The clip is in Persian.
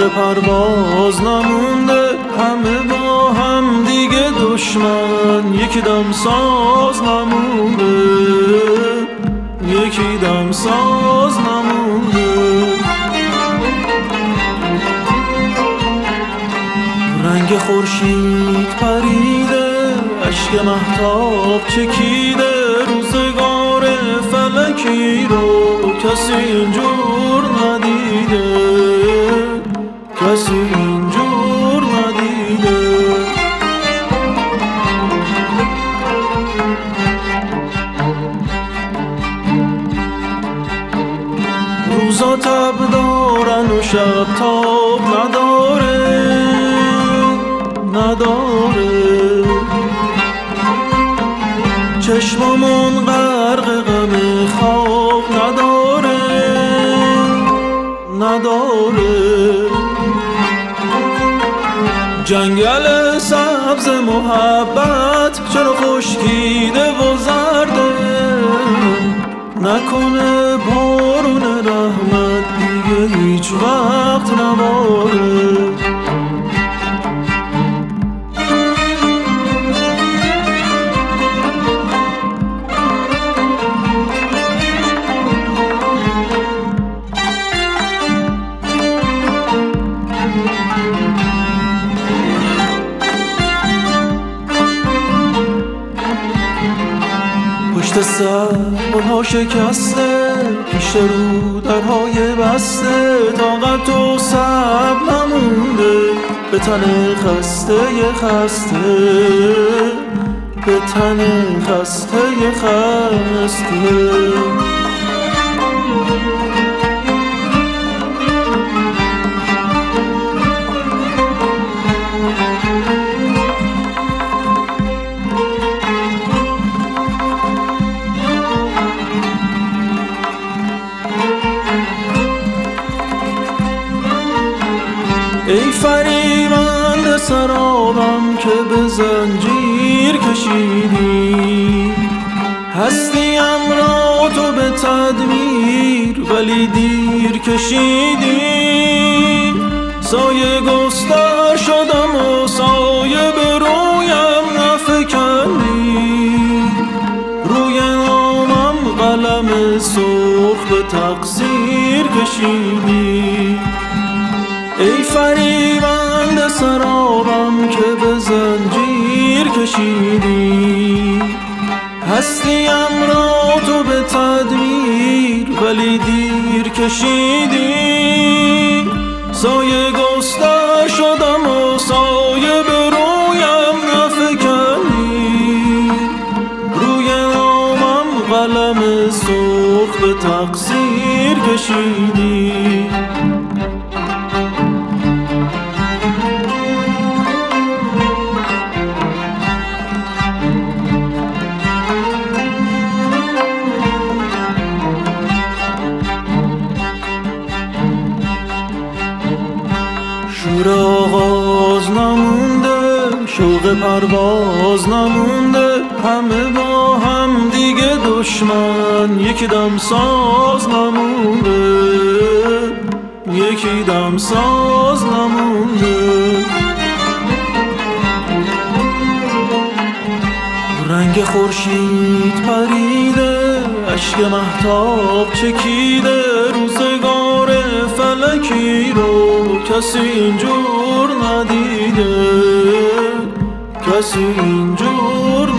پرواز نمونده، همه با هم دیگه دشمن، یکی دمساز نمونده، یکی دمساز نمونده. رنگ خورشید پریده، اشک مهتاب چکیده، روزگار فلکی رو کسی اینجور ندیده، کسی اینجور ندیده. روزا تب دارن و شب تاب نداره، نداره. چشممون غرق غم خواب نداره، نداره. جنگل سبز محبت چرا خشکیده و زرده، نکنه بارون رحمت دیگه هیچ وقت نباره. پشت سر گلها شکسته، پیش رو درهای بسته، طاقت و صبر نمونده، به تن خسته خسته، به تن خسته خسته. ای فریبنده سرابم که به زنجیر کشیدی، هستیم را تو به تدمیر ولی دیر کشیدی. سایه گستر شدم و سایه به رویم نفکندی، روی نامم قلم سرخ به تقصیر کشیدی. ای فریبنده سرابم که به زنجیر کشیدی، هستیم را تو به تدمیر ولی دیر کشیدی. سایه گستر شدم و سایه به رویم نفکندی، روی نامم قلم سرخ به تقصیر کشیدی. شور آغاز نمونده، شوق پرواز نمونده، همه با هم دیگه دشمن، یکی دمساز نمونده، یکی دمساز نمونده. رنگ خورشید پریده، اشک مهتاب چکیده، روزگار فلکی رو کسی اینجور ندیده، کسی اینجور